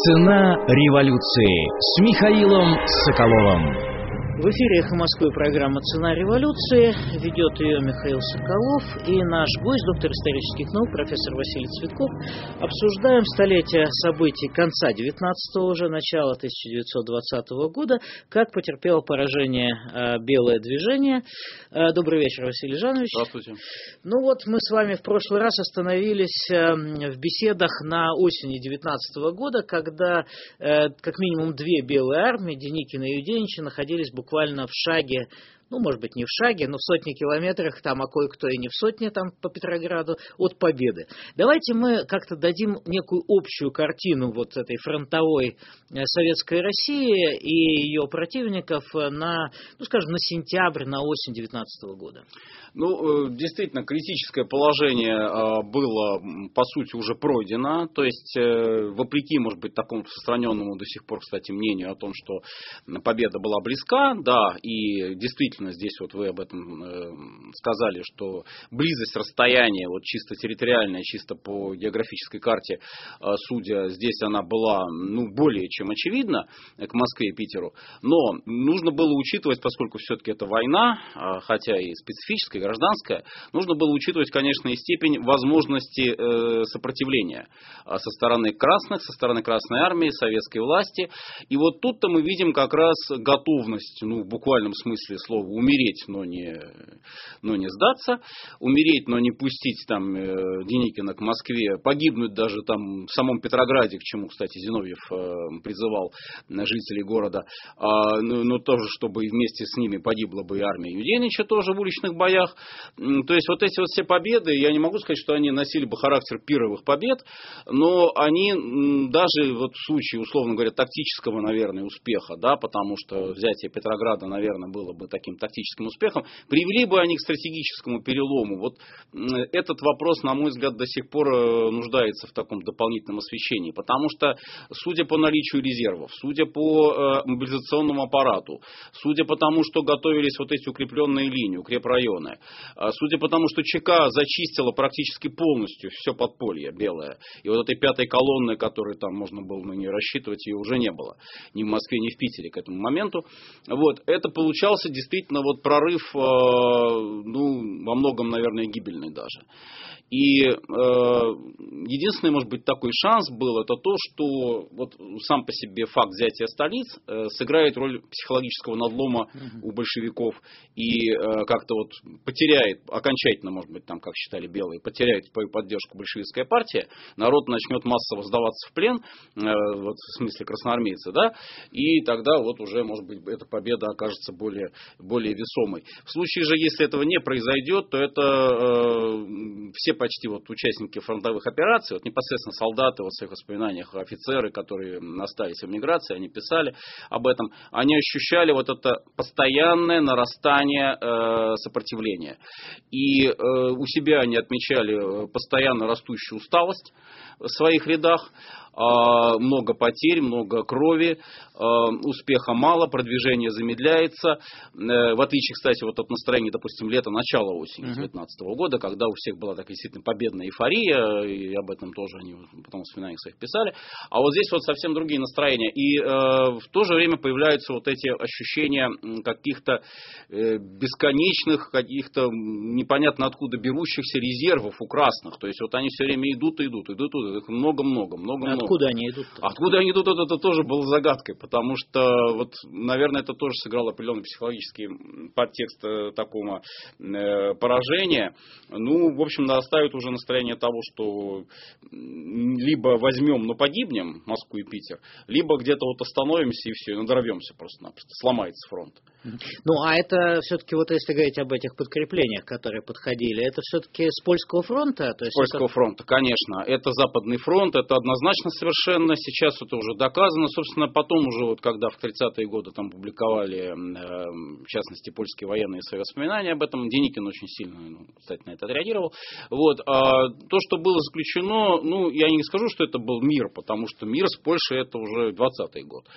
Цена революции с Михаилом Соколовым. В эфире «Эхо Москвы» программа «Цена революции». Ведет ее Михаил Соколов и наш гость, доктор исторических наук, профессор Василий Цветков. Обсуждаем столетие событий конца 19-го, уже начала 1920 года, как потерпело поражение белое движение. Добрый вечер, Василий Жанович. Здравствуйте. Ну вот, мы с вами в прошлый раз остановились в беседах на осени 19-го года, когда как минимум две белые армии, Деникина и Юденича, находились буквально в шаге, ну, может быть, не в шаге, но в сотне километрах, там, а кое-кто и не в сотне, там, по Петрограду, от победы. Давайте мы как-то дадим некую общую картину вот этой фронтовой советской России и ее противников на, ну, скажем, на сентябрь, на осень 19 года. Ну, действительно, критическое положение было, по сути, уже пройдено. То есть, вопреки, может быть, такому распространенному до сих пор, кстати, мнению о том, что победа была близка, да, и действительно, здесь вот вы об этом сказали, что близость расстояния, вот чисто территориальная, чисто по географической карте, судя, здесь она была, ну, более чем очевидна к Москве и Питеру. Но нужно было учитывать, поскольку все-таки это война, хотя и специфическая, гражданская, нужно было учитывать, конечно, и степень возможности сопротивления со стороны красных, со стороны Красной Армии, советской власти. И вот тут-то мы видим как раз готовность, ну, в буквальном смысле слова, умереть, но не сдаться, умереть, но не пустить там Деникина к Москве, погибнуть даже там в самом Петрограде, к чему, кстати, Зиновьев призывал жителей города, но тоже, чтобы вместе с ними погибла бы и армия Юденича тоже в уличных боях. То есть вот эти вот все победы, я не могу сказать, что они носили бы характер пировых побед, но они даже вот в случае, условно говоря, тактического, наверное, успеха, да, потому что взятие Петрограда, наверное, было бы таким тактическим успехом, привели бы они к стратегическому перелому. Вот этот вопрос, на мой взгляд, до сих пор нуждается в таком дополнительном освещении, потому что, судя по наличию резервов, судя по мобилизационному аппарату, судя по тому, что готовились вот эти укрепленные линии, укрепрайоны, судя по тому, что ЧК зачистила практически полностью все подполье белое, и вот этой пятой колонны, которой там можно было на нее рассчитывать, ее уже не было ни в Москве, ни в Питере к этому моменту. Вот, это получался действительно вот прорыв, ну, во многом, наверное, гибельный даже. И единственный, может быть, такой шанс был, это то, что вот сам по себе факт взятия столиц сыграет роль психологического надлома у большевиков и как-то вот потеряет, окончательно, может быть, там, как считали белые, потеряет свою поддержку большевистская партия, народ начнет массово сдаваться в плен, вот в смысле красноармейцы, да, и тогда вот уже, может быть, эта победа окажется более весомой. В случае же, если этого не произойдет, то это все почти вот участники фронтовых операций, вот непосредственно солдаты, вот в своих воспоминаниях, офицеры, которые остались в эмиграции, они писали об этом, они ощущали вот это постоянное нарастание сопротивления. И у себя они отмечали постоянно растущую усталость в своих рядах, много потерь, много крови, успеха мало, продвижение замедляется, в отличие, кстати, вот от настроения, допустим, лета-начала осени 19 года, когда у всех была такая действительно победная эйфория, и об этом тоже они потом в воспоминаниях своих писали, а вот здесь вот совсем другие настроения, и в то же время появляются вот эти ощущения каких-то бесконечных, каких-то непонятно откуда берущихся резервов у красных, то есть вот они все время идут, их много-много. Откуда они идут? Откуда они идут, это тоже было загадкой, потому что, вот, наверное, это тоже сыграл определенный психологический подтекст такого поражения. Ну, в общем, оставит уже настроение того, что либо возьмем, но погибнем, Москву и Питер, либо где-то вот остановимся и все, и надорвемся просто-напросто, сломается фронт. Ну, а это все-таки, вот если говорить об этих подкреплениях, которые подходили, это все-таки с Польского фронта? То есть с Польского фронта, конечно. Это Западный фронт, это однозначно совершенно. Сейчас это уже доказано. Собственно, потом уже, вот, когда в 30-е годы там публиковали, в частности, польские военные свои воспоминания об этом, Деникин очень сильно, кстати, на это отреагировал. Вот. А то, что было заключено, ну, я не скажу, что это был мир, потому что мир с Польшей это уже 20-й год.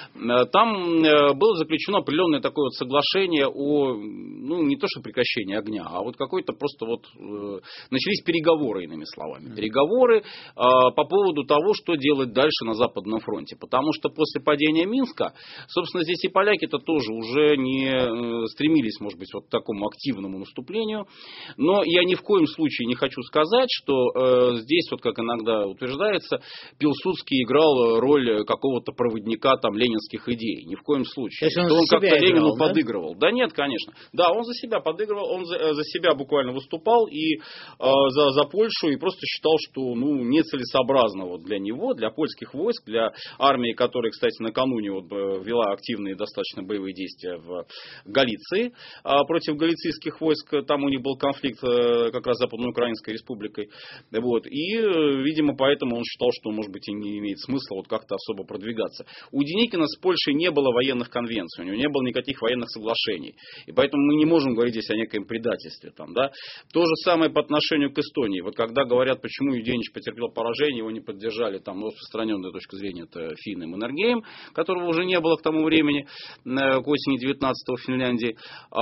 Там было заключено определенное такое вот соглашение о, ну, не то что прекращении огня, а вот какой-то просто вот начались переговоры, иными словами. Переговоры по поводу того, что делать дальше на Западном фронте. Потому что после падения Минска, собственно, здесь и поляки-то тоже уже не стремились, может быть, вот к такому активному наступлению. Но я ни в коем случае не хочу сказать, что здесь, вот как иногда утверждается, Пилсудский играл роль какого-то проводника там ленинских идей. Ни в коем случае. То есть он как-то Ленину да? подыгрывал. Да нет, конечно. Да, он за себя подыгрывал, он за себя буквально выступал и за Польшу, и просто считал, что нецелесообразно вот для него, для польских войск, для армии, которая, кстати, накануне вот вела активные достаточно боевые действия в Галиции против галицийских войск. Там у них был конфликт как раз с Западноукраинской республикой. Вот. И, видимо, поэтому он считал, что, может быть, и не имеет смысла вот как-то особо продвигаться. У Деникина с Польшей не было военных конвенций, у него не было никаких военных соглашений. И поэтому мы не можем говорить здесь о некоем предательстве. Там, да? То же самое по отношению к Эстонии. Вот когда говорят, почему Юденич потерпел поражение, его не поддержали, там распространенная точка зрения, это Финн и Маннергейм, которого уже не было к тому времени, к осени 19-го в Финляндии,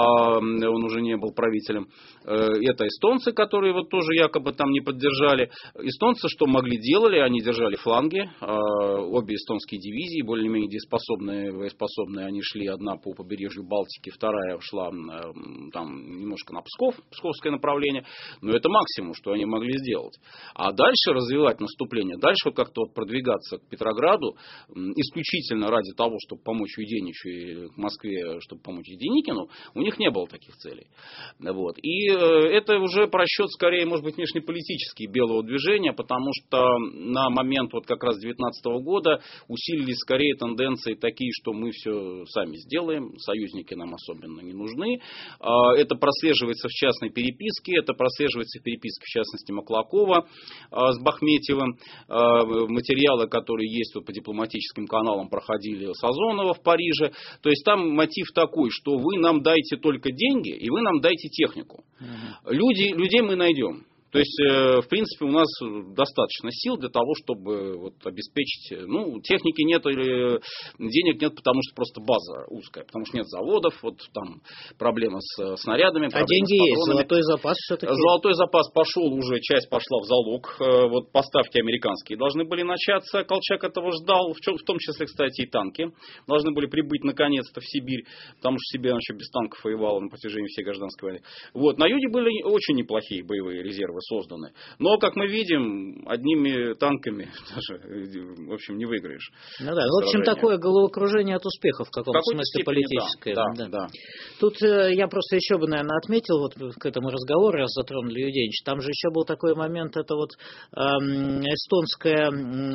он уже не был правителем. Это эстонцы, которые вот тоже якобы там не поддержали. Эстонцы что могли делали, они держали фланги, обе эстонские дивизии, более-менее боеспособные, они шли, одна по побережью Балтики, вторая шла там немножко на Псковское направление, но это максимум, что они могли сделать. А дальше развивать наступление, дальше как-то вот продвигаться к Петрограду, исключительно ради того, чтобы помочь Юденичу и к Москве, чтобы помочь Деникину, у них не было таких целей. Вот. И это уже просчет, скорее, может быть, внешнеполитический белого движения, потому что на момент вот как раз 19 года усилились скорее тенденции такие, что мы все сами сделаем, союзники нам особенно не нужны. Это прослеживается в частной переписке, это прослеживается в переписке, в частности, Маклакова с Бахметьевым. Материалы, которые есть вот по дипломатическим каналам, проходили Сазонова в Париже. То есть там мотив такой, что вы нам дайте только деньги и вы нам дайте технику. Людей мы найдем. То есть, в принципе, у нас достаточно сил для того, чтобы вот обеспечить, техники нет или денег нет, потому что просто база узкая, потому что нет заводов, вот там проблема с снарядами. А деньги есть, золотой запас все-таки? Золотой запас пошел уже, часть пошла в залог, вот поставки американские должны были начаться, Колчак этого ждал, в том числе, кстати, и танки должны были прибыть наконец-то в Сибирь, потому что Сибирь еще без танков воевала на протяжении всей гражданской войны. Вот, на юге были очень неплохие боевые резервы созданы. Но, как мы видим, одними танками даже, в общем, не выиграешь. Ну да, в общем, такое головокружение от успеха в каком-то смысле политическое. Да. Тут я просто еще бы, наверное, отметил, вот к этому разговору, раз затронули Юденич, там же еще был такой момент, это вот эстонская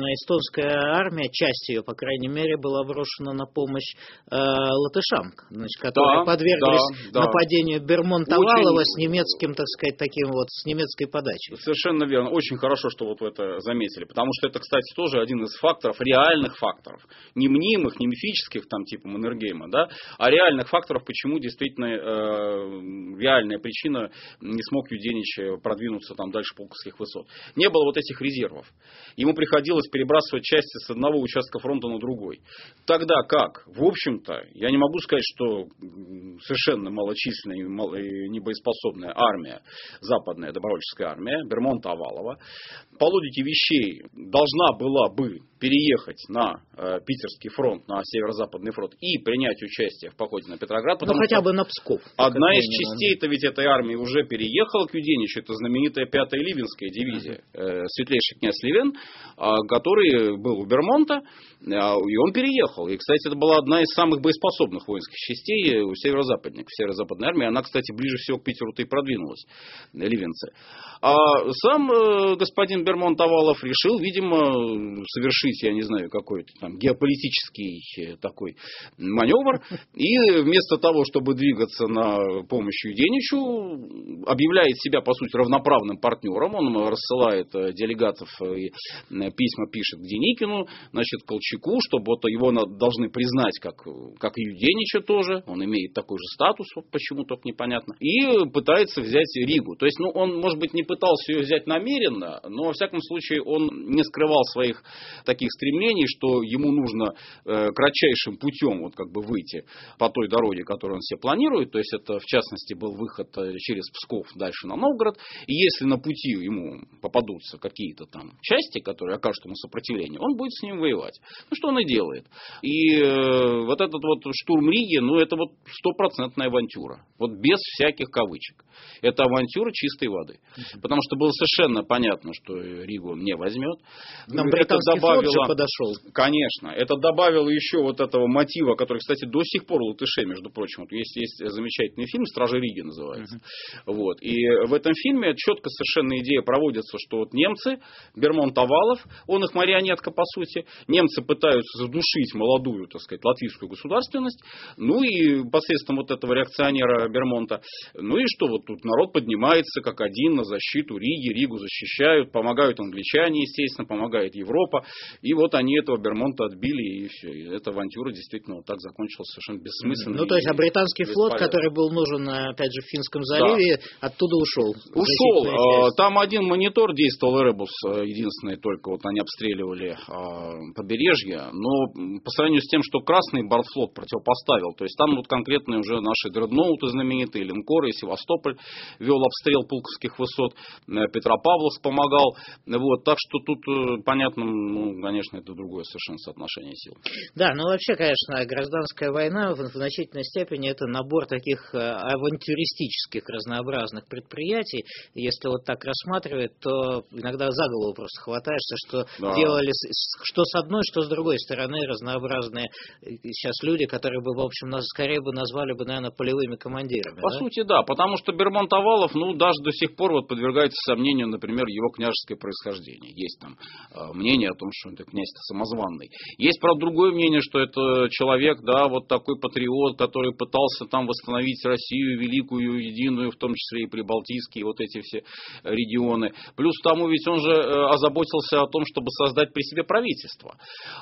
армия, часть ее, по крайней мере, была брошена на помощь латышам, значит, которые подверглись нападению Бермонта-Валова с немецким, так сказать, таким вот, с немецкой подачей. Совершенно верно. Очень хорошо, что вот вы это заметили. Потому что это, кстати, тоже один из факторов, реальных факторов. Не мнимых, не мифических, там, типа Маннергейма, да, а реальных факторов, почему действительно реальная причина не смог Юденич продвинуться там дальше Пулковских высот. Не было вот этих резервов. Ему приходилось перебрасывать части с одного участка фронта на другой. Тогда как? В общем-то, я не могу сказать, что совершенно малочисленная и небоеспособная армия, западная добровольческая армия, Бермонта-Овалова, по логике вещей должна была бы переехать на Питерский фронт, на Северо-Западный фронт и принять участие в походе на Петроград. Ну, хотя бы на Псков. Одна из частей-то ведь этой армии уже переехала к Юденичу, это знаменитая 5-я Ливенская дивизия, светлейший князь Ливен, который был у Бермонта, и он переехал. И, кстати, это была одна из самых боеспособных воинских частей у северо-западников, северо-западной армии. Она, кстати, ближе всего к Питеру-то и продвинулась, ливенцы. А сам господин Бермонт-Овалов решил, видимо, совершить, я не знаю, какой-то там геополитический такой маневр. И вместо того, чтобы двигаться на помощь Юденичу, объявляет себя, по сути, равноправным партнером. Он рассылает делегатов и письма пишет к Деникину, значит, Колчаку, чтобы вот его должны признать как и Юденича тоже. Он имеет такой же статус, вот почему только непонятно. И пытается взять Ригу. То есть, он, может быть, не пытался ее взять намеренно, но, во всяком случае, он не скрывал своих таких таких стремлений, что ему нужно кратчайшим путем вот как бы выйти по той дороге, которую он себе планирует. То есть это, в частности, был выход через Псков дальше на Новгород. И если на пути ему попадутся какие-то там части, которые окажут ему сопротивление, он будет с ним воевать. Ну, что он и делает. И вот этот вот штурм Риги, ну, это вот стопроцентная авантюра. Вот без всяких кавычек. Это авантюра чистой воды. Потому что было совершенно понятно, что Ригу он не возьмет. Там британский флот же подошел. Конечно. Это добавило еще вот этого мотива, который, кстати, до сих пор у латышей, между прочим. Вот есть замечательный фильм «Стражи Риги» называется. Вот. И в этом фильме четко совершенно идея проводится, что вот немцы, Бермонт-Авалов, он их марионетка по сути, немцы пытаются задушить молодую, так сказать, латвийскую государственность, ну и посредством вот этого реакционера Бермонта, ну и что вот тут народ поднимается как один на защиту Риги, Ригу защищают, помогают англичане, естественно, помогает Европа, и вот они этого Бермонта отбили, и все. И эта авантюра действительно вот так закончилась совершенно бессмысленно. Ну, то есть, а британский флот, который был нужен, опять же, в Финском заливе, да, оттуда ушел. Ушел. Там один монитор действовал, Эребус, единственный только, вот они обстреливали побережье, но по сравнению с тем, что Красный Балтфлот противопоставил, то есть там вот конкретно уже наши дредноуты знаменитые, линкоры, Севастополь вел обстрел Пулковских высот, Петропавловск помогал, вот, так что тут понятно, ну, конечно, это другое совершенно соотношение сил. Да, ну вообще, конечно, гражданская война в значительной степени это набор таких авантюристических разнообразных предприятий. Если вот так рассматривать, то иногда за голову просто хватаешься, что делали, что с одной, что с другой стороны разнообразные сейчас люди, которые бы, в общем, скорее бы назвали бы, наверное, полевыми командирами. По сути, да, потому что Бермонт-Авалов, ну, даже до сих пор вот подвергается сомнению, например, его княжеское происхождение. Есть там мнение о том, что это князь-то самозванный. Есть, правда, другое мнение, что это человек, да, вот такой патриот, который пытался там восстановить Россию великую, единую, в том числе и прибалтийские вот эти все регионы. Плюс к тому, ведь он же озаботился о том, чтобы создать при себе правительство.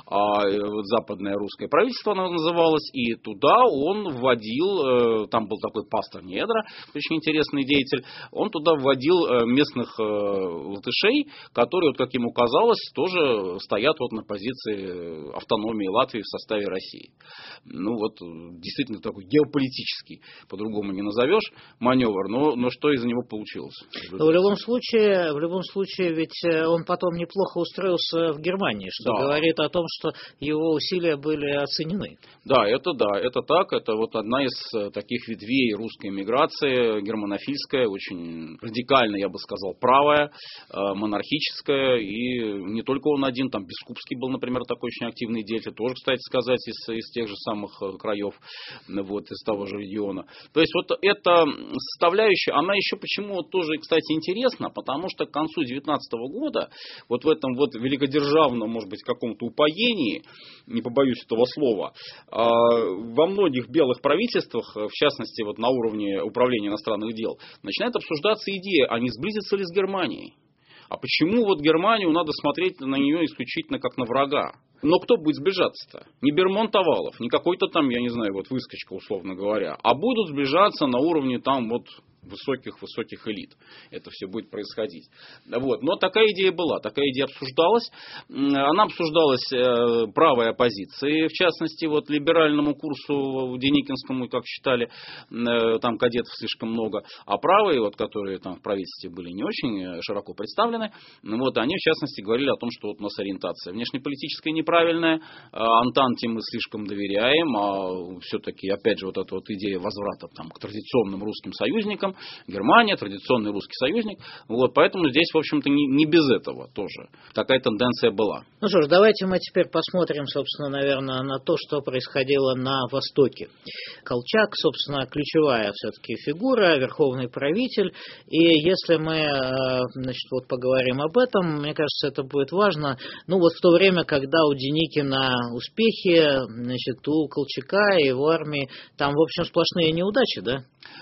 Западное русское правительство оно называлось, и туда он вводил, там был такой пастор Недра, очень интересный деятель, он туда вводил местных латышей, которые, вот, как ему казалось, тоже стоят вот на позиции автономии Латвии в составе России. Ну вот, действительно такой геополитический, по-другому не назовешь, маневр, но что из него получилось? Но в любом случае, ведь он потом неплохо устроился в Германии, что говорит о том, что его усилия были оценены. Да, это так, это вот одна из таких ветвей русской эмиграции, германофильская, очень радикально, я бы сказал, правая, монархическая, и не только он один, там Бескупский был, например, такой очень активный деятель, тоже, кстати сказать, из тех же самых краев, вот, из того же региона. То есть вот эта составляющая, она еще почему тоже, кстати, интересна, потому что к концу 19 года, вот в этом вот великодержавном, может быть, каком-то упоении, не побоюсь этого слова, во многих белых правительствах, в частности, вот на уровне управления иностранных дел, начинает обсуждаться идея, а не сблизиться ли с Германией? А почему вот Германию надо смотреть на нее исключительно как на врага? Но кто будет сближаться-то? Не Бермонт-Авалов, не какой-то там, я не знаю, вот выскочка, условно говоря, а будут сближаться на уровне там вот высоких элит. Это все будет происходить. Вот. Но такая идея была, такая идея обсуждалась. Она обсуждалась правой оппозицией, в частности, вот либеральному курсу Деникинскому, как считали, там кадетов слишком много, а правые, вот, которые там в правительстве были не очень широко представлены, вот, они, в частности, говорили о том, что вот у нас ориентация внешнеполитическая неправильная, Антанте мы слишком доверяем, а все-таки, опять же, вот эта вот идея возврата там, к традиционным русским союзникам, Германия, традиционный русский союзник. Вот, поэтому здесь, в общем-то, не без этого тоже. Такая тенденция была. Ну что ж, давайте мы теперь посмотрим, собственно, наверное, на то, что происходило на Востоке. Колчак, собственно, ключевая все-таки фигура, верховный правитель. И если мы, значит, вот поговорим об этом, мне кажется, это будет важно. Ну вот в то время, когда у Деникина успехи, значит, у Колчака и его армии, там, в общем, сплошные неудачи, да?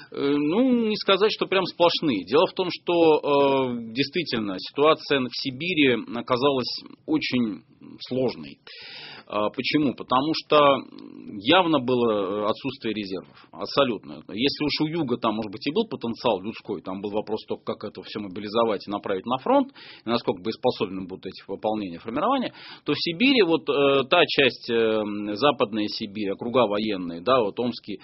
Ну, не сказать, что прям сплошные. Дело в том, что действительно ситуация в Сибири оказалась очень сложной. Почему? Потому что явно было отсутствие резервов. Абсолютно. Если уж у юга там, может быть, и был потенциал людской, там был вопрос только, как это все мобилизовать и направить на фронт, и насколько боеспособны будут эти выполнения, формирования, то в Сибири вот та часть, Западная Сибирь, округа военные, да, вот Томские,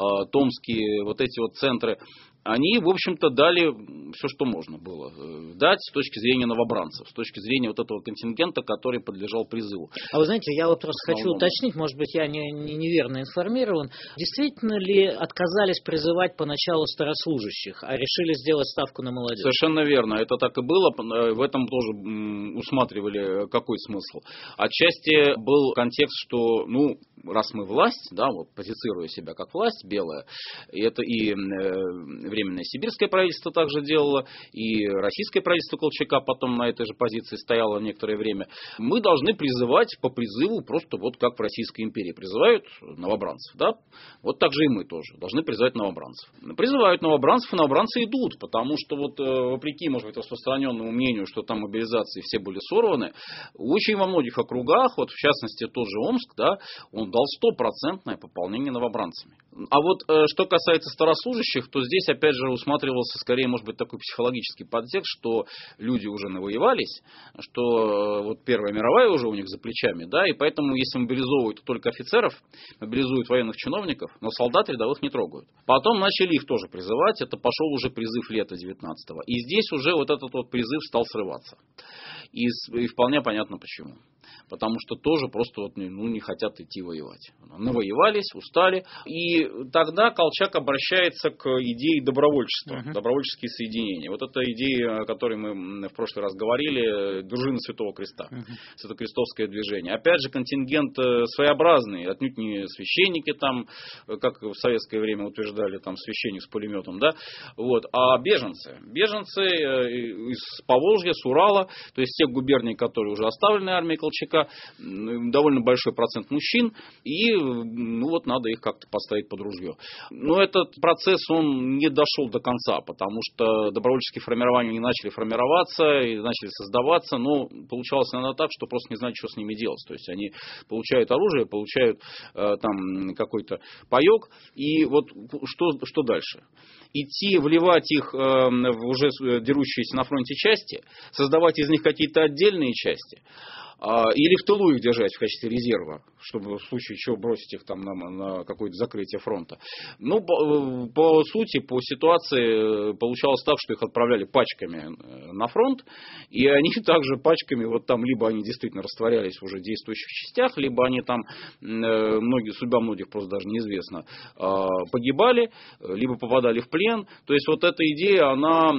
вот эти вот центры, они, в общем-то, дали все, что можно было дать с точки зрения новобранцев, с точки зрения вот этого контингента, который подлежал призыву. А вы знаете, я вот просто хочу уточнить, может быть, я неверно информирован, действительно ли отказались призывать поначалу старослужащих, а решили сделать ставку на молодежь? Совершенно верно, это так и было, в этом тоже усматривали какой смысл. Отчасти был контекст, что, ну, раз мы власть, да, вот позицируя себя как власть белая, и это и Временное сибирское правительство также делало, и российское правительство Колчака потом на этой же позиции стояло некоторое время. Мы должны призывать по призыву, просто вот как в Российской империи призывают новобранцев, да? Вот так же и мы тоже должны призывать новобранцев. Призывают новобранцев, и новобранцы идут, потому что вот вопреки, может быть, распространенному мнению, что там мобилизации все были сорваны, очень во многих округах, вот в частности тот же Омск, да, он дал 100% пополнение новобранцами. А вот что касается старослужащих, то здесь опять же усматривался скорее, может быть, такой психологический подтекст, что люди уже навоевались, что вот Первая мировая уже у них за плечами, да, и поэтому если мобилизовывают только офицеров, мобилизуют военных чиновников, но солдат рядовых не трогают. Потом начали их тоже призывать, это пошел уже призыв лета 19-го. И здесь уже вот этот вот призыв стал срываться. И вполне понятно почему. Потому что тоже просто вот, не хотят идти воевать. Навоевались, устали. И тогда Колчак обращается к идее добровольчества, добровольческие соединения. Вот эта идея, о которой мы в прошлый раз говорили, дружина Святого Креста, святокрестовское движение. Опять же, контингент своеобразный, отнюдь не священники там, как в советское время утверждали, там священник с пулеметом, да, вот, а беженцы. Беженцы из Поволжья, с Урала, то есть тех губерний, которые уже оставлены армией Колчака, довольно большой процент мужчин, и ну вот надо их как-то поставить под ружье. Но этот процесс, он не дошел до конца, потому что добровольческие формирования не начали формироваться, и начали создаваться, но получалось иногда так, что просто не знают, что с ними делать. То есть они получают оружие, получают там какой-то паек, и вот что дальше? Идти, вливать их в уже дерущиеся на фронте части, создавать из них какие-то отдельные части, или в тылу их держать в качестве резерва, чтобы в случае чего бросить их там на какое-то закрытие фронта. Ну, по сути, по ситуации получалось так, что их отправляли пачками на фронт, и они также пачками, вот там либо они действительно растворялись в уже действующих частях, либо они там, судьба многих просто даже неизвестна, погибали, либо попадали в плен. То есть вот эта идея, она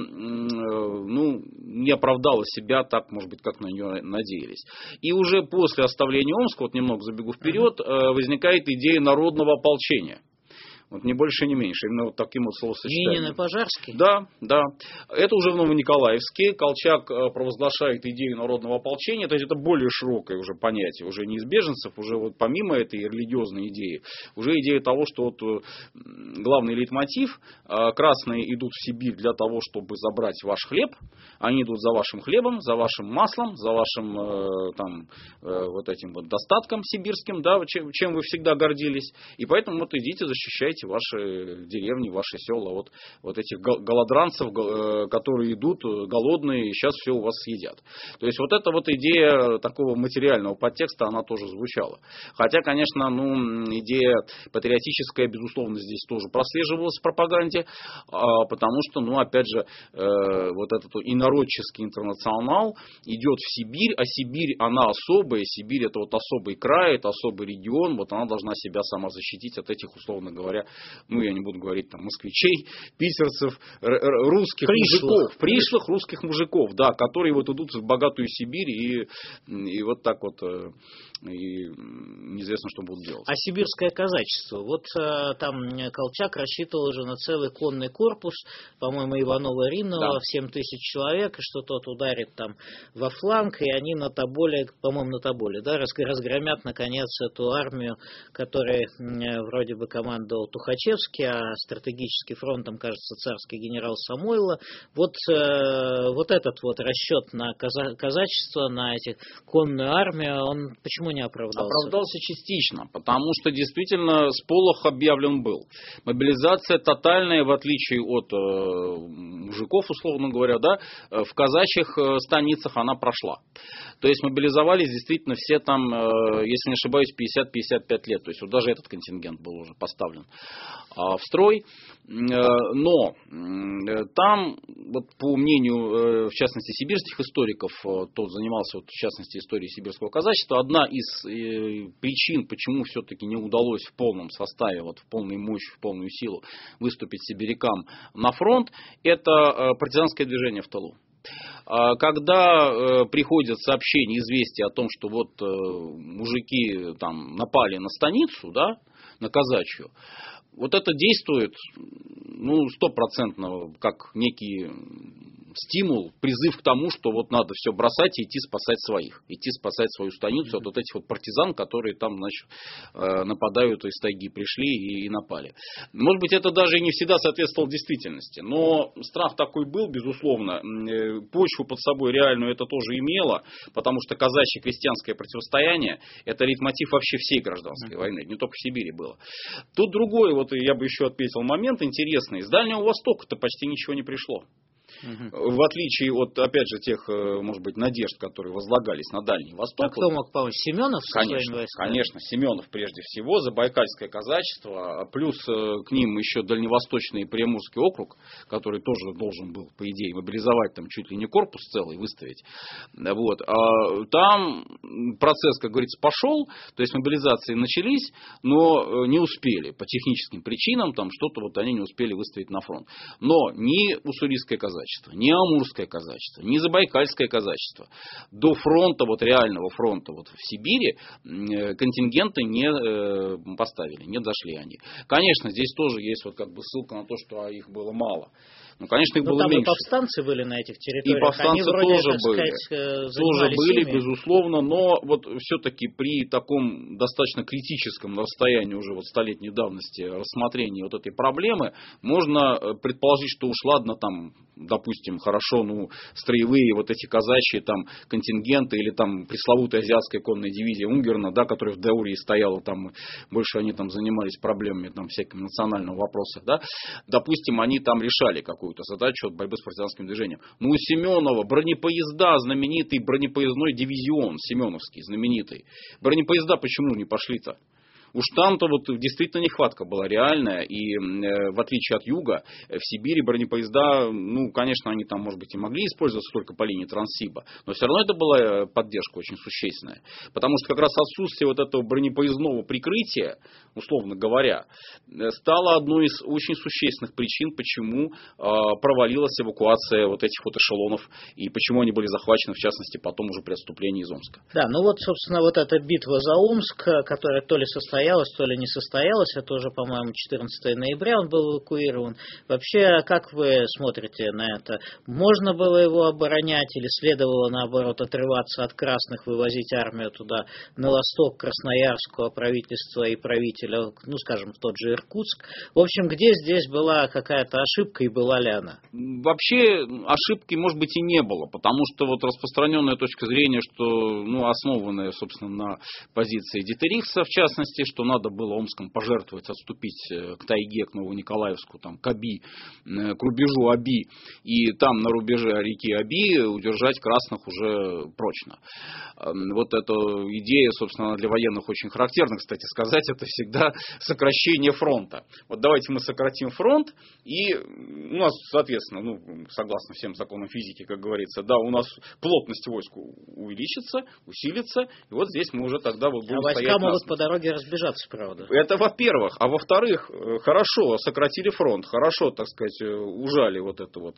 не оправдала себя так, может быть, как на нее надеялись. И уже после оставления Омска, вот немного забегу вперед, возникает идея народного ополчения. Вот не больше, не меньше. Именно вот таким вот словосочетанием. Минин и Пожарский? Да, да. Это уже в Новониколаевске. Колчак провозглашает идею народного ополчения. То есть это более широкое уже понятие. Уже не из беженцев, уже вот помимо этой религиозной идеи, уже идея того, что вот главный лейтмотив. Красные идут в Сибирь для того, чтобы забрать ваш хлеб. Они идут за вашим хлебом, за вашим маслом, за вашим вот этим вот достатком сибирским, да, чем вы всегда гордились. И поэтому вот идите, защищайте ваши деревни, ваши села вот этих голодранцев, которые идут голодные и сейчас все у вас съедят. То есть вот эта вот идея такого материального подтекста, она тоже звучала. Хотя, конечно, идея патриотическая, безусловно, здесь тоже прослеживалась в пропаганде, потому что, опять же, вот этот инородческий интернационал идет в Сибирь, а Сибирь, она особая, Сибирь это вот особый край, это особый регион, вот она должна себя сама защитить от этих, условно говоря, я не буду говорить там москвичей, питерцев, русских мужиков, пришлых русских мужиков, да, которые вот идут в богатую Сибирь и вот так вот и неизвестно, что будут делать. А сибирское казачество, вот там Колчак рассчитывал уже на целый конный корпус, по-моему, Иванова-Римного, в 7 тысяч человек, и что тот ударит там во фланг, и они на Тоболе, по-моему, на Тоболе, да, разгромят наконец эту армию, которой вроде бы командовал Тухачевский, а стратегический фронтом, кажется, царский генерал Самойло. Вот этот вот расчет на казачество, на этих конную армию, он почему не оправдался? Оправдался частично, потому что действительно сполох объявлен был. Мобилизация тотальная, в отличие от мужиков, условно говоря, да, в казачьих станицах она прошла. То есть мобилизовались действительно все там, если не ошибаюсь, 50-55 лет. То есть вот даже этот контингент был уже поставлен в строй. Но там, вот по мнению, в частности, сибирских историков, кто занимался, вот, в частности, историей сибирского казачества, одна из причин, почему все-таки не удалось в полном составе, вот, в полной мощи, в полную силу выступить сибирякам на фронт, это партизанское движение в тылу. Когда приходят сообщения, известия о том, что вот мужики там напали на станицу, да, на казачью, вот это действует, ну, 100% как некий стимул, призыв к тому, что вот надо все бросать и идти спасать своих, идти спасать свою станицу от вот этих вот партизан, которые там, значит, нападают из тайги, пришли и напали. Может быть, это даже и не всегда соответствовало действительности, но страх такой был, безусловно. Почву под собой реальную это тоже имело, потому что казачье крестьянское противостояние — это лейтмотив вообще всей гражданской войны, не только в Сибири было. Тут другой, вот я бы еще отметил момент интересный. С Дальнего Востока-то почти ничего не пришло. В отличие от, опять же, тех, может быть, надежд, которые возлагались на Дальний Восток. А кто мог помочь? Семенов со своими войсками? Конечно, Семенов прежде всего, Забайкальское казачество, плюс к ним еще Дальневосточный и Приморский округ, который тоже должен был, по идее, мобилизовать там чуть ли не корпус целый, выставить. Вот. А там процесс, как говорится, пошел, то есть мобилизации начались, но не успели по техническим причинам, там что-то вот они не успели выставить на фронт. Но ни уссурийское казачество, ни амурское казачество, ни забайкальское казачество до фронта, вот реального фронта вот в Сибири контингенты не поставили, не дошли они. Конечно, здесь тоже есть вот как бы ссылка на то, что их было мало. Ну, конечно, их было там меньше. И повстанцы были на этих территориях. И повстанцы вроде, тоже были. Тоже были, безусловно, но вот все-таки при таком достаточно критическом расстоянии уже вот столетней давности рассмотрения вот этой проблемы можно предположить, что уж ладно там, допустим, хорошо, ну, строевые вот эти казачьи там контингенты или там пресловутая азиатская конная дивизия Унгерна, да, которая в Даурии стояла, там больше они там занимались проблемами там всякими национального вопроса, да, допустим, они там решали какую-то задачу от борьбы с партизанским движением. Ну, у Семенова бронепоезда, знаменитый бронепоездной дивизион, Семеновский, знаменитый. Бронепоезда почему не пошли-то? Уж там-то вот действительно нехватка была реальная, и в отличие от юга, в Сибири бронепоезда, ну, конечно, они там, может быть, и могли использоваться только по линии Транссиба, но все равно это была поддержка очень существенная, потому что как раз отсутствие вот этого бронепоездного прикрытия, условно говоря, стало одной из очень существенных причин, почему провалилась эвакуация вот этих вот эшелонов, и почему они были захвачены, в частности, потом уже при отступлении из Омска. Да, ну вот, собственно, вот эта битва за Омск, которая то ли состоялась, то ли не состоялась, это уже, по-моему, 14 ноября он был эвакуирован. Вообще, как вы смотрите на это? Можно было его оборонять или следовало, наоборот, отрываться от красных, вывозить армию туда, на восток, к Красноярску, правительства и правителя, ну, скажем, в тот же Иркутск? В общем, где здесь была какая-то ошибка и была ли она? Вообще, ошибки, может быть, и не было, потому что вот распространенная точка зрения, что, ну, основанная, собственно, на позиции Дитерихса, в частности, что надо было Омском пожертвовать, отступить к тайге, к Новониколаевску, там, к Оби, к рубежу Оби, и там на рубеже реки Оби удержать красных уже прочно. Вот эта идея, собственно, для военных очень характерна, кстати сказать, это всегда сокращение фронта. Вот давайте мы сократим фронт, и у нас, соответственно, ну, согласно всем законам физики, как говорится, да, у нас плотность войск увеличится, усилится, и вот здесь мы уже тогда вот будем стоять. А войска могут по дороге разбежаться, правда. Это во-первых. А во-вторых, хорошо сократили фронт, хорошо, так сказать, ужали вот эту вот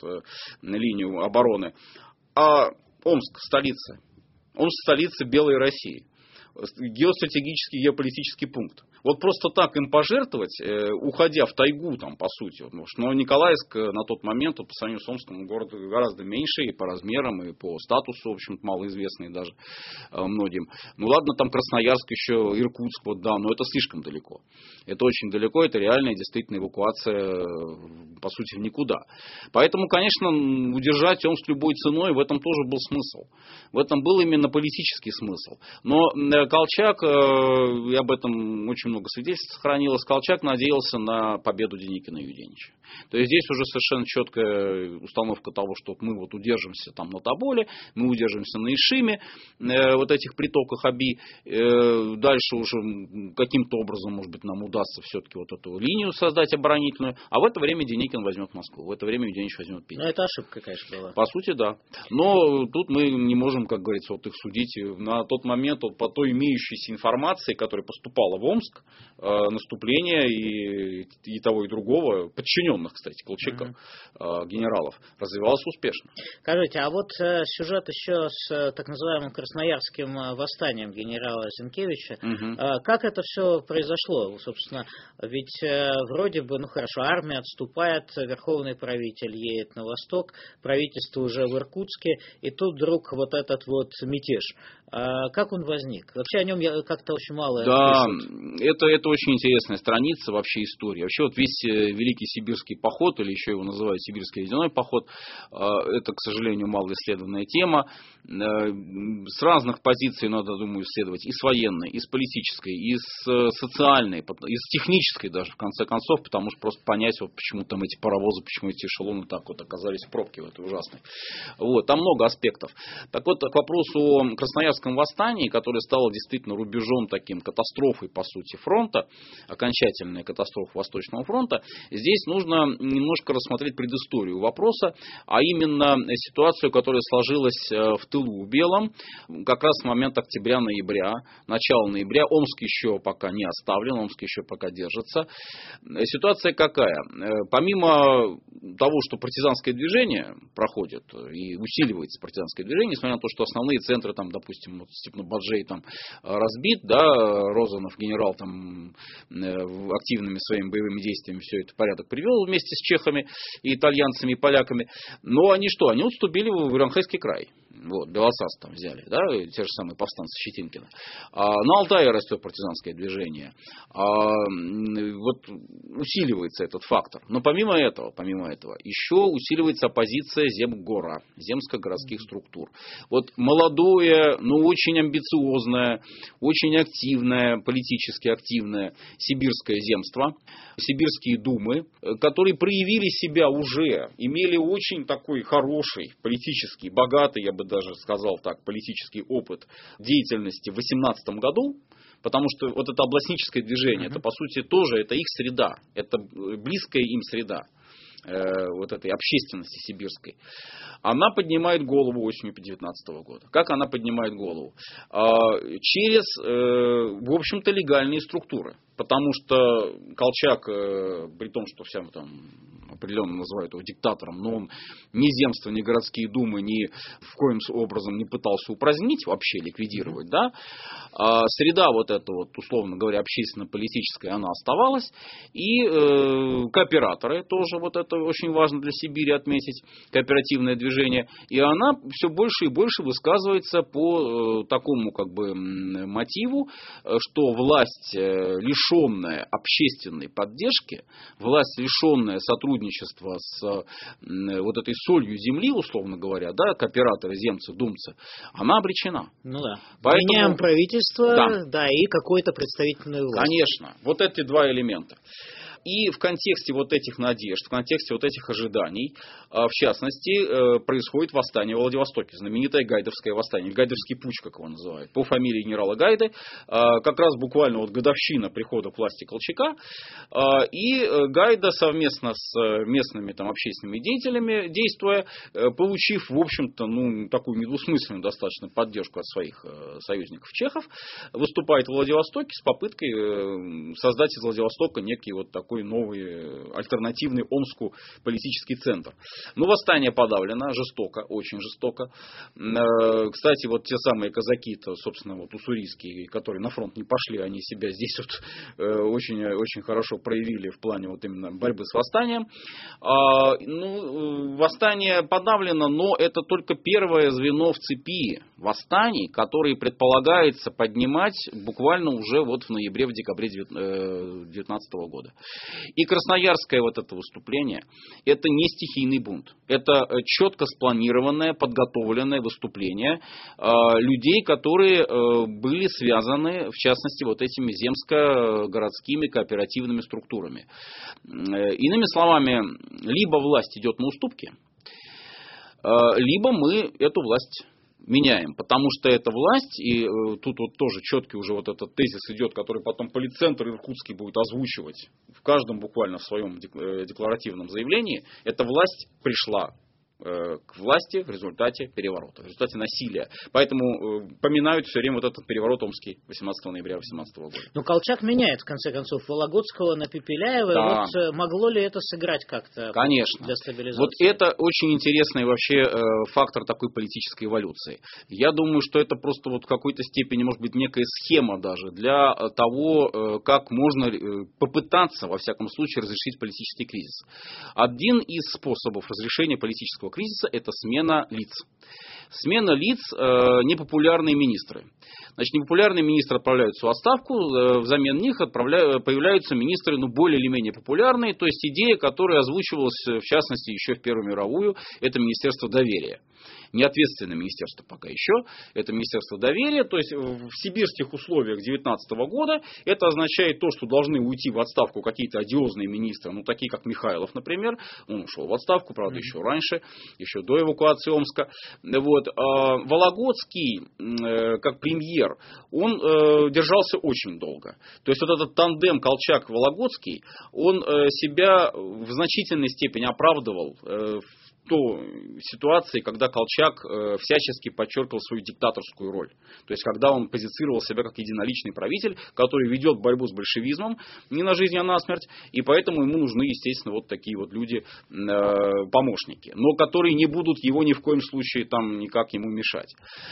линию обороны. А Омск — столица. Омск — столица Белой России. геостратегический, геополитический пункт. Вот просто так им пожертвовать, уходя в тайгу, там, по сути. Но Николаевск на тот момент, по сравнению с Омском, город гораздо меньше и по размерам, и по статусу, в общем-то, малоизвестный даже многим. Ну ладно, там Красноярск еще, Иркутск, вот да, но это слишком далеко. Это очень далеко, это реальная действительно эвакуация, по сути, в никуда. Поэтому, конечно, удержать Омск любой ценой, в этом тоже был смысл. В этом был именно политический смысл. Но Колчак, и об этом очень много свидетельств сохранилось, Колчак надеялся на победу Деникина и Юденича. То есть здесь уже совершенно четкая установка того, что мы вот удержимся там на Тоболе, мы удержимся на Ишиме, вот этих притоках Оби. Дальше уже каким-то образом, может быть, нам удастся все-таки вот эту линию создать оборонительную, а в это время Деникин возьмет Москву, в это время Юденич возьмет Питер. Но это ошибка, конечно, была. По сути, да. Но тут мы не можем, как говорится, вот их судить. На тот момент, вот, по той имеющейся информации, которая поступала в Омск, наступление и того, и другого, подчиненных, кстати, Колчака, генералов, развивалось успешно. Скажите, а вот сюжет еще с так называемым Красноярским восстанием генерала Зинкевича, как это все произошло? Собственно, ведь вроде бы, ну хорошо, армия отступает, верховный правитель едет на восток, правительство уже в Иркутске, и тут вдруг вот этот вот мятеж. Как он возник? Вообще о нем я как-то очень мало пишут. Это очень интересная страница вообще истории. Вообще вот весь Великий Сибирский поход, или еще его называют Сибирский ледяной поход, это, к сожалению, малоисследованная тема. С разных позиций надо, думаю, исследовать. И с военной, и с политической, и с социальной, и с технической даже, в конце концов, потому что просто понять, вот почему там эти паровозы, почему эти эшелоны так вот оказались в пробке в этой ужасной. Вот, там много аспектов. Так вот, к вопросу о Красноярском восстании, которое стало действительно рубежом таким, катастрофой, по сути, фронта, окончательная катастрофа Восточного фронта, здесь нужно немножко рассмотреть предысторию вопроса, а именно ситуацию, которая сложилась в тылу Белом, как раз с момента октября-ноября, начала ноября. Омск еще пока не оставлен, Омск еще пока держится. Ситуация какая? Помимо того, что партизанское движение проходит и усиливается партизанское движение, несмотря на то, что основные центры, там, допустим, вот Степно-Баджей там разбит, да, Розанов, генерал, там, активными своими боевыми действиями все это в порядок привел вместе с чехами, и итальянцами, и поляками. Но они что? Они отступили в Уренгойский край. Вот, Белосас там взяли, да, те же самые повстанцы Щетинкина. На Алтае растет партизанское движение. Вот усиливается этот фактор. Но помимо этого, еще усиливается оппозиция земгора, земско-городских структур. Вот молодое, но очень амбициозное, очень активное, политически активное сибирское земство, сибирские думы, которые проявили себя уже, имели очень такой хороший, политический, богатый, я бы даже сказал так, политический опыт деятельности в 18 году, потому что вот это областническое движение, это по сути тоже, это их среда, это близкая им среда, вот этой общественности сибирской. Она поднимает голову осенью 19 года. Как она поднимает голову? Через, в общем-то, легальные структуры. Потому что Колчак, при том, что всем там определенно называют его диктатором, но он ни земства, ни городские думы, ни в коем образом не пытался упразднить, вообще ликвидировать, да, среда вот эта вот, условно говоря, общественно-политическая, она оставалась, и кооператоры тоже, вот это очень важно для Сибири отметить, кооперативное движение, и она все больше и больше высказывается по такому как бы мотиву, что власть, лишенная общественной поддержки, власть, лишенная сотрудничества с вот этой солью земли, условно говоря, да, кооператоры, земцы, думцы, она обречена. Ну да. Поэтому... Меняем правительство, да, и какую-то представительную власть. Конечно. Вот эти два элемента. И в контексте вот этих надежд, в контексте вот этих ожиданий, в частности, происходит восстание в Владивостоке, знаменитое Гайдовское восстание, Гайдовский путч, как его называют, по фамилии генерала Гайды, как раз буквально вот годовщина прихода к власти Колчака, и Гайда совместно с местными там общественными деятелями, действуя, получив, в общем-то, ну, такую недвусмысленную достаточно поддержку от своих союзников чехов, выступает в Владивостоке с попыткой создать из Владивостока некий вот такой такой новый, альтернативный Омску политический центр. Но восстание подавлено жестоко, очень жестоко. Кстати, вот те самые казаки-то, собственно, вот уссурийские, которые на фронт не пошли, они себя здесь вот очень, очень хорошо проявили в плане вот именно борьбы с восстанием. Восстание подавлено, но это только первое звено в цепи восстаний, которые предполагается поднимать буквально уже вот в ноябре, в декабре 2019 года. И красноярское вот это выступление, это не стихийный бунт. Это четко спланированное, подготовленное выступление людей, которые были связаны, в частности, вот этими земско-городскими кооперативными структурами. Иными словами, либо власть идет на уступки, либо мы эту власть меняем, потому что эта власть, и тут вот тоже четкий уже вот этот тезис идет, который потом Политцентр Иркутский будет озвучивать в каждом буквально в своем декларативном заявлении, эта власть пришла к власти в результате переворота, в результате насилия. Поэтому поминают все время вот этот переворот омский 18 ноября 2018 года. Но Колчак меняет, в конце концов, Вологодского на Пепеляева. Да. Вот могло ли это сыграть как-то? Конечно. Для стабилизации? Вот это очень интересный вообще фактор такой политической эволюции. Я думаю, что это просто вот в какой-то степени, может быть, некая схема даже для того, как можно попытаться, во всяком случае, разрешить политический кризис. Один из способов разрешения политического кризиса – это смена лиц. Смена лиц, непопулярные министры. Значит, непопулярные министры отправляются в отставку, взамен них появляются министры, более или менее популярные, то есть идея, которая озвучивалась, в частности, еще в Первую мировую, это Министерство доверия. Не ответственное министерство пока еще, это Министерство доверия, то есть в сибирских условиях 2019 года это означает то, что должны уйти в отставку какие-то одиозные министры, такие как Михайлов, например, он ушел в отставку, правда, еще раньше, еще до эвакуации Омска. Вот. Вологодский, как премьер, он держался очень долго. То есть вот этот тандем Колчак-Вологодский, он себя в значительной степени оправдывал в той ситуации, когда Колчак всячески подчеркивал свою диктаторскую роль. То есть, когда он позицировал себя как единоличный правитель, который ведет борьбу с большевизмом, не на жизнь, а на смерть, и поэтому ему нужны, естественно, вот такие вот люди, помощники, но которые не будут его ни в коем случае там никак ему мешать.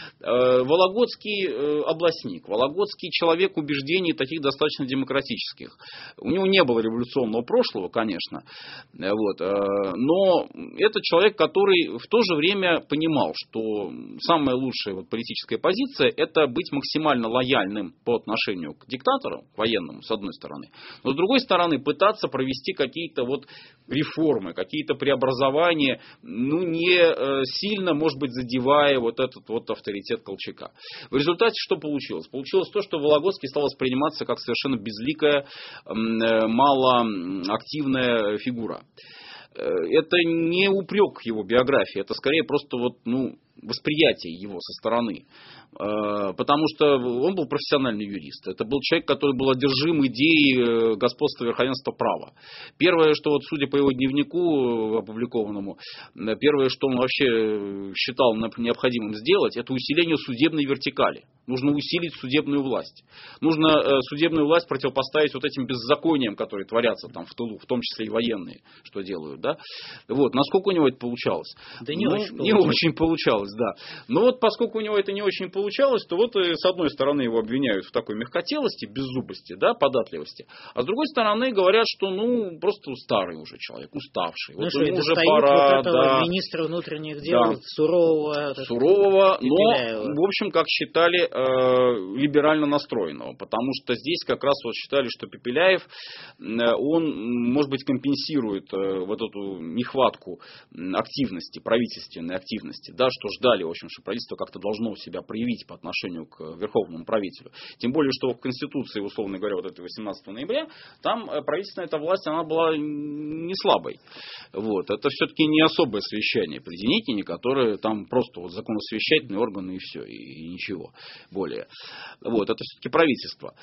Вологодский областник, Вологодский человек убеждений таких достаточно демократических. У него не было революционного прошлого, конечно, вот, но это человек, который в то же время понимал, что самая лучшая вот политическая позиция – это быть максимально лояльным по отношению к диктатору, к военному, с одной стороны, но с другой стороны пытаться провести какие-то вот реформы, какие-то преобразования, не сильно, может быть, задевая вот этот вот авторитет Колчака. В результате что получилось? Получилось то, что Вологодский стал восприниматься как совершенно безликая, малоактивная фигура. Это не упрек его биографии, это скорее просто вот, восприятие его со стороны. Потому что он был профессиональный юрист. Это был человек, который был одержим идеей господства верховенства права. Первое, что вот, судя по его дневнику опубликованному, первое, что он вообще считал необходимым сделать, это усиление судебной вертикали. Нужно усилить судебную власть. Нужно судебную власть противопоставить вот этим беззакониям, которые творятся там в тылу, в том числе и военные, что делают. Да? Вот. Насколько у него это получалось? Да не очень получалось, да. Но вот поскольку у него это не очень получалось, то вот с одной стороны его обвиняют в такой мягкотелости, беззубости, да, податливости, а с другой стороны говорят, что просто старый уже человек, уставший. Вот ему уже пора, вот этого министра внутренних дел, сурового, но, в общем, как считали, либерально настроенного, потому что здесь как раз вот считали, что Пепеляев, он, может быть, компенсирует вот эту нехватку активности, правительственной активности, да, что ждали, в общем, что правительство как-то должно себя проявить по отношению к верховному правителю. Тем более, что в Конституции, условно говоря, вот это 18 ноября, там правительственная эта власть, она была не слабой. Вот. Это все-таки не особое совещание при Деникине, которое там просто вот законосовещательные органы и все, и ничего более. Вот. Это все-таки правительство.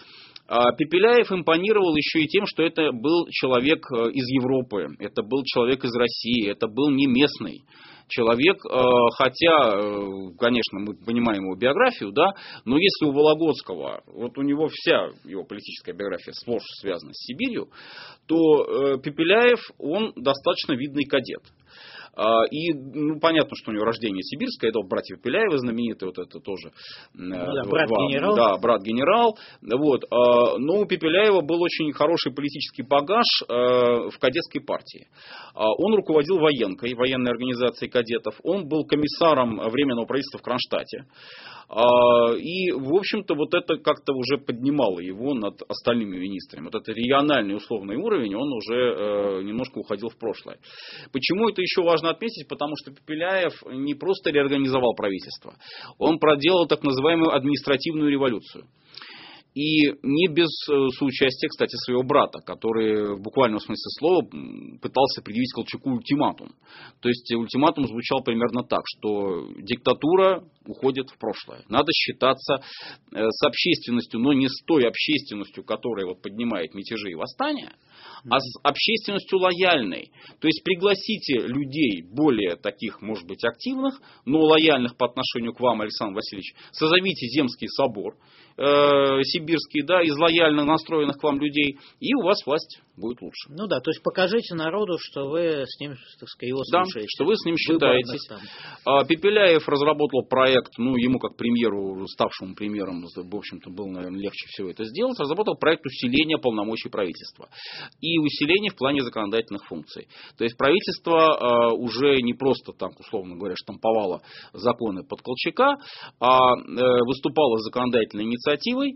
Пепеляев импонировал еще и тем, что это был человек из Европы, это был человек из России, это был не местный человек, хотя, конечно, мы понимаем его биографию, да, но если у Вологодского, вот у него вся его политическая биография сплошь связана с Сибирью, то Пепеляев, он достаточно видный кадет. И понятно, что у него рождение сибирское, это братья Пепеляевы знаменитые, вот это тоже. Брат-генерал. Да, брат-генерал. Вот. Но у Пепеляева был очень хороший политический багаж в кадетской партии. Он руководил военкой, военной организацией кадетов. Он был комиссаром Временного правительства в Кронштадте. И, в общем-то, вот это как-то уже поднимало его над остальными министрами. Вот этот региональный условный уровень, он уже немножко уходил в прошлое. Почему это еще важно отметить? Потому что Пепеляев не просто реорганизовал правительство, он проделал так называемую административную революцию. И не без соучастия, кстати, своего брата, который в буквальном смысле слова пытался предъявить Колчаку ультиматум. То есть ультиматум звучал примерно так, что диктатура уходит в прошлое. Надо считаться с общественностью, но не с той общественностью, которая вот поднимает мятежи и восстания, а с общественностью лояльной. То есть пригласите людей более таких, может быть, активных, но лояльных по отношению к вам, Александр Васильевич, созовите Земский собор сибирский, да, из лояльно настроенных к вам людей, и у вас власть будет лучше. Ну да, то есть покажите народу, что вы с ним, так сказать, его слушаете. Да, что вы с ним считаетесь. Пепеляев разработал проект, ему как премьеру, ставшему премьером, в общем-то, было, наверное, легче всего это сделать, разработал проект усиления полномочий правительства. И усиления в плане законодательных функций. То есть правительство уже не просто, там, условно говоря, штамповало законы под Колчака, а выступало с законодательной инициативой,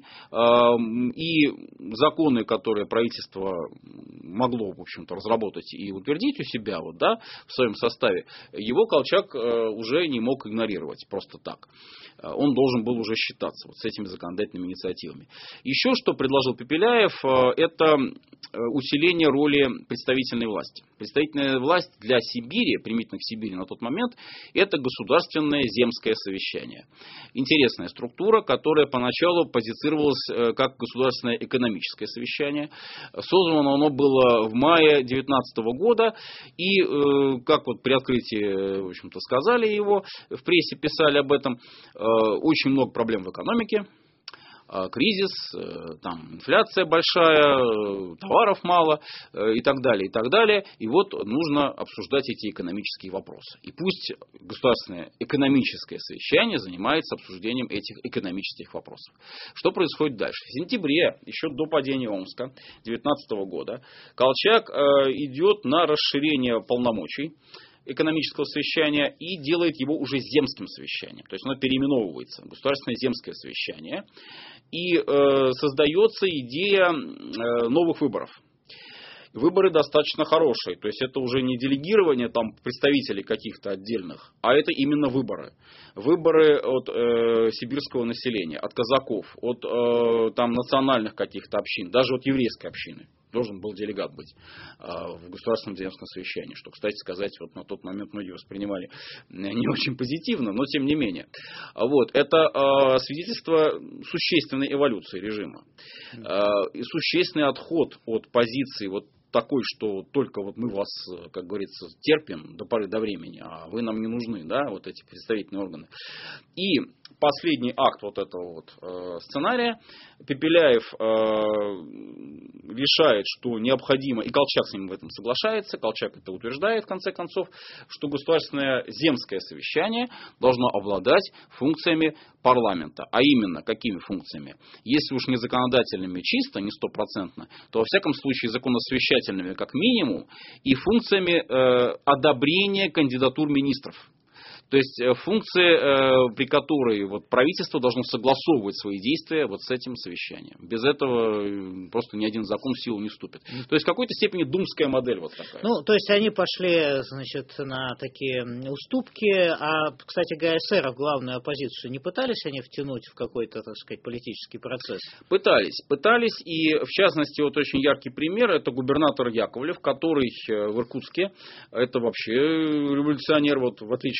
и законы, которые правительство могло, в общем-то, разработать и утвердить у себя вот, да, в своем составе, его Колчак уже не мог игнорировать просто так. Он должен был уже считаться вот с этими законодательными инициативами. Еще что предложил Пепеляев, это усиление роли представительной власти. Представительная власть для Сибири, примитивно к Сибири на тот момент, это государственное земское совещание. Интересная структура, которая поначалу позицировалась как государственное экономическое совещание. Создано оно было в мае 2019 года, и как вот при открытии, в общем-то, сказали его, в прессе писали об этом, очень много проблем в экономике. Кризис, там, инфляция большая, товаров мало и так далее, и так далее. И вот нужно обсуждать эти экономические вопросы. И пусть государственное экономическое совещание занимается обсуждением этих экономических вопросов. Что происходит дальше? В сентябре, еще до падения Омска 2019 года, Колчак идет на расширение полномочий экономического совещания и делает его уже земским совещанием. То есть оно переименовывается в государственное земское совещание. И создается идея новых выборов. Выборы достаточно хорошие. То есть это уже не делегирование там, представителей каких-то отдельных, а это именно выборы. Выборы от сибирского населения, от казаков, от там, национальных каких-то общин, даже от еврейской общины. Должен был делегат быть в государственном земском совещании, что, кстати сказать, вот на тот момент многие воспринимали не очень позитивно, но тем не менее. Вот, это свидетельство существенной эволюции режима. И существенный отход от позиции вот такой, что только вот мы вас, как говорится, терпим до поры до времени, а вы нам не нужны, да, вот эти представительные органы. И последний акт вот этого вот сценария, Пепеляев решает, что необходимо, и Колчак с ним в этом соглашается, Колчак это утверждает в конце концов, что государственное земское совещание должно обладать функциями парламента. А именно, какими функциями? Если уж не законодательными чисто, не стопроцентно, то во всяком случае законосовещательными как минимум и функциями одобрения кандидатур министров. То есть функции, при которой вот, правительство должно согласовывать свои действия вот с этим совещанием. Без этого просто ни один закон в силу не вступит. То есть в какой-то степени думская модель вот такая. Ну, то есть они пошли, значит, на такие уступки, а, кстати говоря, эсеров, главную оппозицию, не пытались они втянуть в какой-то, так сказать, политический процесс? Пытались, и в частности, вот очень яркий пример, это губернатор Яковлев, который в Иркутске, это вообще революционер, вот в отличие от Вологодского,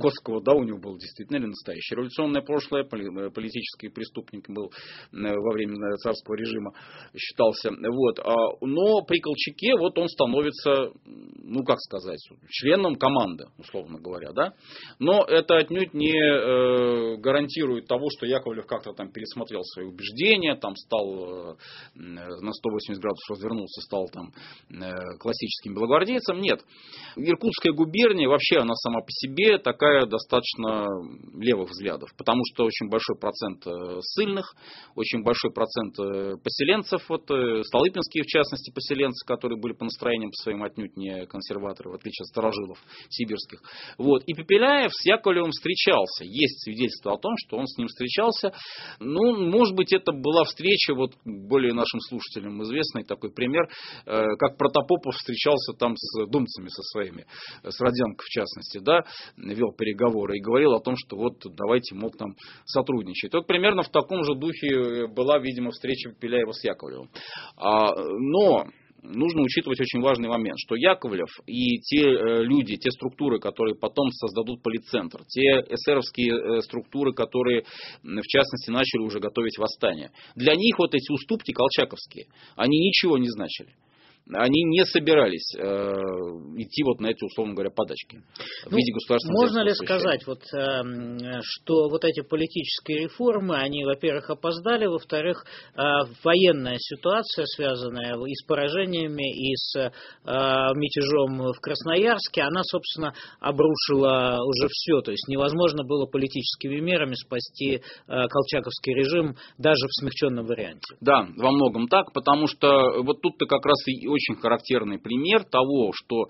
Яворского, да, у него было действительно настоящее революционное прошлое, политический преступник был во время царского режима, считался. Вот. Но при Колчаке вот он становится, ну как сказать, членом команды, условно говоря, да. Но это отнюдь не гарантирует того, что Яковлев как-то там пересмотрел свои убеждения, там стал на 180 градусов развернулся, стал там классическим белогвардейцем. Нет. Иркутская губерния вообще она сама по себе такая достаточно левых взглядов, потому что очень большой процент ссыльных, очень большой процент поселенцев, вот столыпинские в частности поселенцы, которые были по настроениям своим отнюдь не консерваторы, в отличие от старожилов сибирских. Вот. И Пепеляев с Яковлевым встречался. Есть свидетельство о том, что он с ним встречался. Ну, может быть, это была встреча, вот более нашим слушателям известный такой пример, как Протопопов встречался там с думцами со своими, с Роденко в частности, да, вел переговоры и говорил о том, что вот давайте, мог там сотрудничать. Вот примерно в таком же духе была, видимо, встреча Пепеляева с Яковлевым. Но нужно учитывать очень важный момент, что Яковлев и те люди, те структуры, которые потом создадут политцентр, те эсеровские структуры, которые, в частности, начали уже готовить восстание, для них вот эти уступки колчаковские, они ничего не значили. Они не собирались идти вот на эти, условно говоря, подачки в виде государственного. Можно ли сказать, вот, что вот эти политические реформы, они, во-первых, опоздали, во-вторых, военная ситуация, связанная и с поражениями, и с мятежом в Красноярске, она, собственно, обрушила уже все. То есть невозможно было политическими мерами спасти колчаковский режим даже в смягченном варианте. Да, во многом так, потому что вот тут-то как раз и очень характерный пример того, что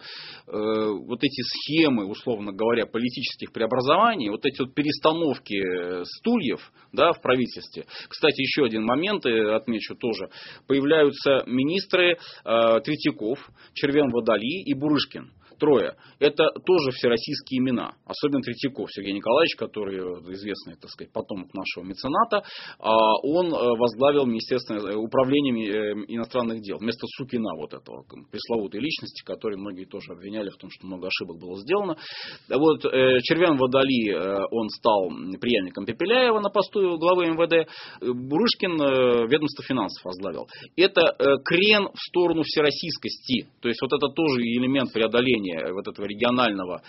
вот эти схемы, условно говоря, политических преобразований, вот эти вот перестановки стульев, да, в правительстве. Кстати, еще один момент, отмечу тоже. Появляются министры Третьяков, Червен-Водолий и Бурышкин. Трое. Это тоже всероссийские имена. Особенно Третьяков Сергей Николаевич, который известный, так сказать, потомок нашего мецената. Он возглавил управление иностранных дел вместо Сукина, вот этого пресловутой личности, которой многие тоже обвиняли в том, что много ошибок было сделано. Вот Червен-Водолий, он стал преемником Пепеляева на посту главы МВД. Бурышкин ведомство финансов возглавил. Это крен в сторону всероссийскости. То есть вот это тоже элемент преодоления вот этого регионального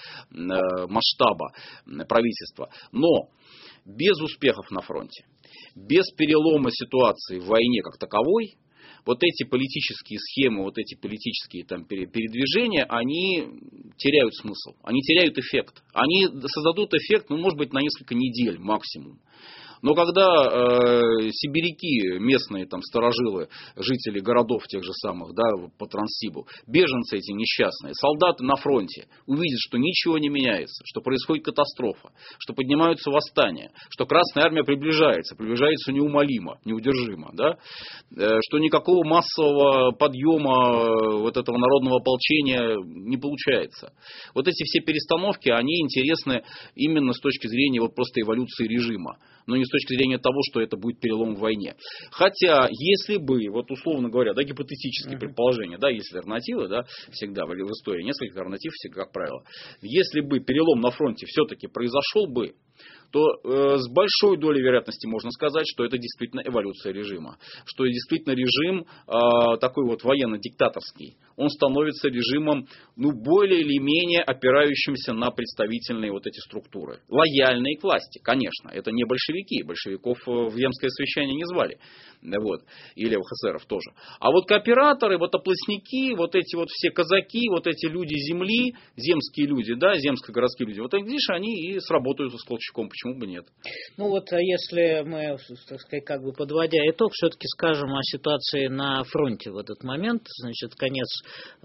масштаба правительства. Но без успехов на фронте, без перелома ситуации в войне как таковой, вот эти политические схемы, вот эти политические там передвижения, они теряют смысл, они теряют эффект. Они создадут эффект, ну, может быть, на несколько недель максимум. Но когда сибиряки, местные там старожилы, жители городов тех же самых, да, по Транссибу, беженцы эти несчастные, солдаты на фронте увидят, что ничего не меняется, что происходит катастрофа, что поднимаются восстания, что Красная Армия приближается неумолимо, неудержимо, да, что никакого массового подъема вот этого народного ополчения не получается. Вот эти все перестановки, они интересны именно с точки зрения вот просто эволюции режима, но не с точки зрения того, что это будет перелом в войне. Хотя, если бы, вот условно говоря, да, гипотетические предположения, да, есть альтернативы, да, всегда в истории несколько альтернатив, всегда, как правило. Если бы перелом на фронте все-таки произошел бы, то с большой долей вероятности можно сказать, что это действительно эволюция режима. Что действительно режим такой вот военно-диктаторский, он становится режимом, ну, более или менее опирающимся на представительные вот эти структуры. Лояльные к власти, конечно. Это не большевики. Большевиков в земское совещание не звали. Вот. И левых эсеров тоже. А вот кооператоры, вот оплотники, вот эти вот все казаки, вот эти люди земли, земские люди, да, земско-городские люди, вот видишь, они и сработают с Колчаком. Почему бы нет? Ну вот, если мы, так сказать, как бы подводя итог, все-таки скажем о ситуации на фронте в этот момент, значит, конец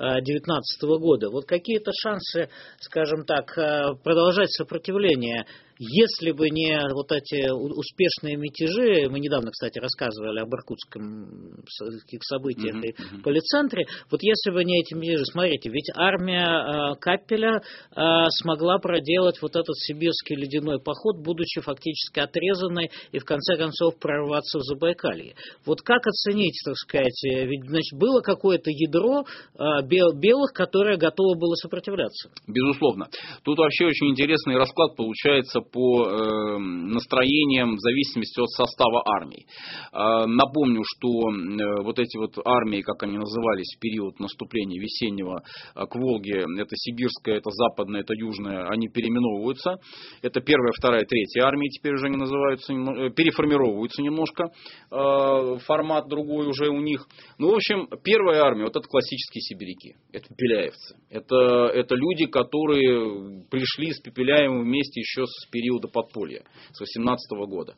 2019 года. Вот какие-то шансы, скажем так, продолжать сопротивление Если бы не вот эти успешные мятежи, мы недавно, кстати, рассказывали об иркутском событиях и полицентре, вот если бы не эти мятежи, смотрите, ведь армия Каппеля смогла проделать вот этот сибирский ледяной поход, будучи фактически отрезанной и в конце концов прорваться в Забайкалье. Вот как оценить, так сказать, ведь значит, было какое-то ядро белых, которое готово было сопротивляться? Безусловно. Тут вообще очень интересный расклад получается по настроениям в зависимости от состава армий. Напомню, что вот эти вот армии, как они назывались в период наступления весеннего к Волге, это сибирская, это западная, это южная, они переименовываются. Это первая, вторая, третья армии теперь уже они называются, переформировываются немножко, формат другой уже у них. Ну, в общем, первая армия, вот это классические сибиряки, это пепеляевцы. Это люди, которые пришли с Пепеляевым вместе еще с периода подполья, с 18 года.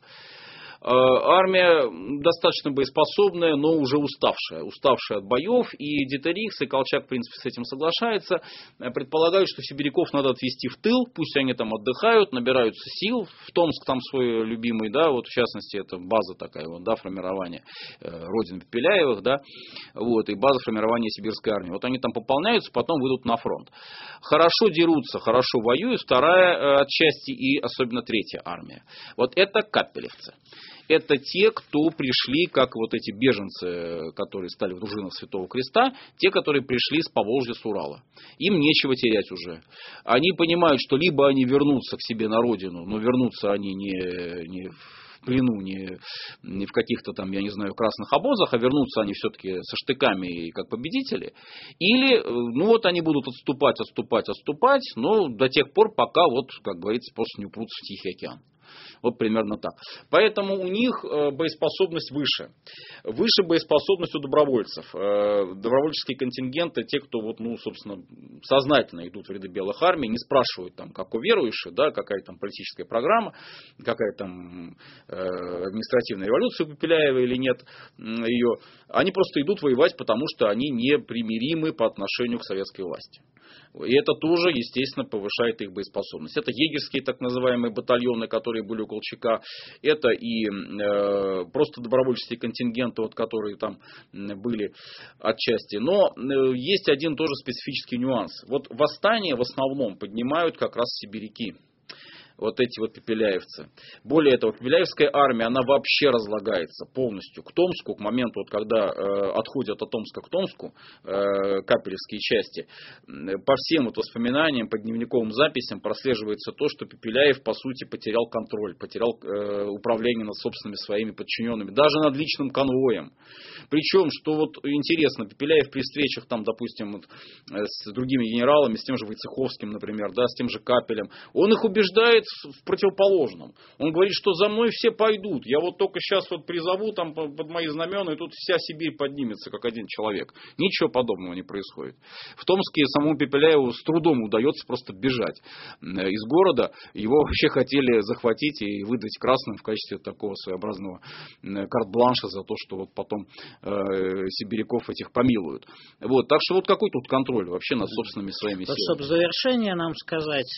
Армия достаточно боеспособная, но уже уставшая от боев, и Дитерихс, и Колчак, в принципе, с этим соглашается, предполагают, что сибиряков надо отвести в тыл, пусть они там отдыхают, набираются сил, в Томск там свой любимый, да, вот в частности, это база такая, вот, да, формирования родины Пепеляевых, да, вот, и база формирования сибирской армии. Вот они там пополняются, потом выйдут на фронт. Хорошо дерутся, хорошо воюют, вторая отчасти и особенно третья армия. Вот это каппелевцы. Это те, кто пришли, как вот эти беженцы, которые стали в дружинах Святого Креста, те, которые пришли с Поволжья, с Урала. Им нечего терять уже. Они понимают, что либо они вернутся к себе на родину, но вернутся они не в плену, не в каких-то там, я не знаю, красных обозах, а вернутся они все-таки со штыками и как победители. Или, ну вот они будут отступать, но до тех пор, пока, вот, как говорится, просто не упрутся в Тихий океан. Вот примерно так. Поэтому у них боеспособность выше. Выше боеспособность у добровольцев. Добровольческие контингенты, те, кто вот, ну, собственно, сознательно идут в ряды белых армий, не спрашивают, там, как у верующих, да, какая там политическая программа, какая там административная революция у Пепеляева или нет ее. Они просто идут воевать, потому что они непримиримы по отношению к советской власти. И это тоже, естественно, повышает их боеспособность. Это егерские так называемые батальоны, которые были у Колчака. Это и просто добровольческие контингенты, вот, которые там были отчасти. Но есть один тоже специфический нюанс. Вот восстание в основном поднимают как раз сибиряки. Вот эти вот пепеляевцы. Более того, пепеляевская армия, она вообще разлагается полностью к Томску, к моменту, вот, когда отходят от Томска к Томску капелевские части. По всем вот воспоминаниям, по дневниковым записям прослеживается то, что Пепеляев, по сути, потерял контроль, потерял управление над собственными своими подчиненными, даже над личным конвоем. Причем, что вот интересно, Пепеляев при встречах, там, допустим, вот, с другими генералами, с тем же Войцеховским, например, да, с тем же Капелем, он их убеждает в противоположном. Он говорит, что за мной все пойдут. Я вот только сейчас вот призову там под мои знамена, и тут вся Сибирь поднимется, как один человек. Ничего подобного не происходит. В Томске самому Пепеляеву с трудом удается просто бежать из города. Его вообще хотели захватить и выдать красным в качестве такого своеобразного карт-бланша за то, что вот потом сибиряков этих помилуют. Вот. Так что вот какой тут контроль вообще над собственными своими силами. Чтобы в завершение нам сказать,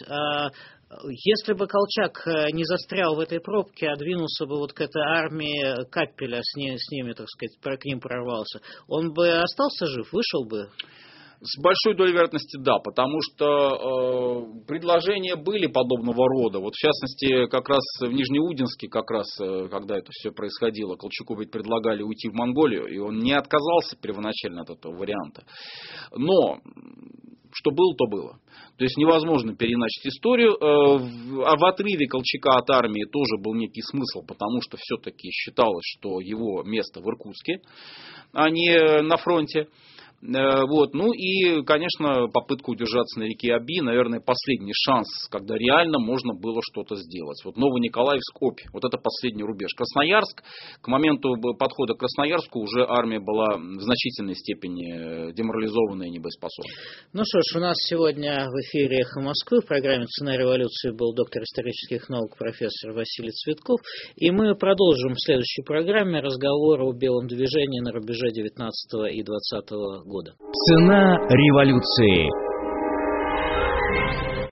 если бы Колчак не застрял в этой пробке, а двинулся бы вот к этой армии Каппеля, с ними, так сказать, к ним прорвался, он бы остался жив, вышел бы? С большой долей вероятности да, потому что предложения были подобного рода. Вот в частности, как раз в Нижнеудинске, как раз когда это все происходило, Колчаку ведь предлагали уйти в Монголию, и он не отказался первоначально от этого варианта. Но что было, то было. То есть невозможно переначить историю. А в отрыве Колчака от армии тоже был некий смысл, потому что все-таки считалось, что его место в Иркутске, а не на фронте. Вот. Ну и, конечно, попытка удержаться на реке Оби, наверное, последний шанс, когда реально можно было что-то сделать. Вот Новониколаевск, Обь, вот это последний рубеж. Красноярск, к моменту подхода к Красноярску уже армия была в значительной степени деморализована и небоеспособна. Ну что ж, у нас сегодня в эфире «Эхо Москвы» в программе «Сценарий революции» был доктор исторических наук профессор Василий Цветков. И мы продолжим в следующей программе разговор о белом движении на рубеже 19 и 20 года. Цена революции.